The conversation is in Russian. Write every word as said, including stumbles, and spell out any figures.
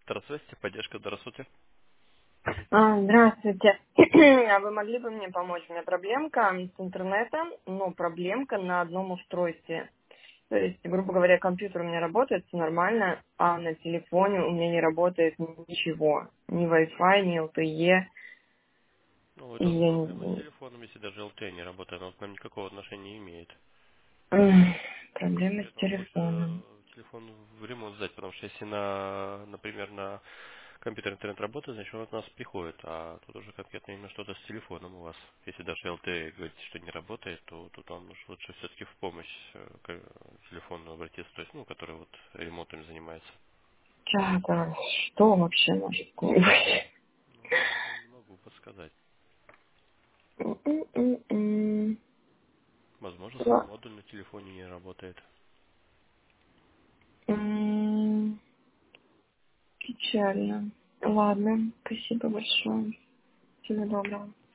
Здравствуйте, поддержка, здравствуйте. А, Здравствуйте. А вы могли бы мне помочь? У меня проблемка с интернетом, но проблемка на одном устройстве. То есть, грубо говоря, компьютер у меня работает, все нормально, а на телефоне у меня не работает ничего. Ни Wi-Fi, ни эл ти и. Ну, И это я проблема с не... телефоном, если даже эл ти и не работает, она к нам никакого отношения не имеет. Эх, Проблема Для с этого лучше телефоном. э, телефон в ремонт сдать, потому что если на, например, на компьютер интернет работает, значит он от нас приходит, а тут уже конкретно именно что-то с телефоном у вас. Если даже эл ти и говорит, что не работает, то тут вам уж лучше все-таки в помощь э, к телефону обратиться, то есть, ну, который вот ремонтом занимается. Так, а что вообще может быть? Ну, я даже не могу подсказать. М-м-м-м. Возможно, сам Ла- модуль на телефоне не работает. м, Печально. Ладно, спасибо большое. Всего доброго.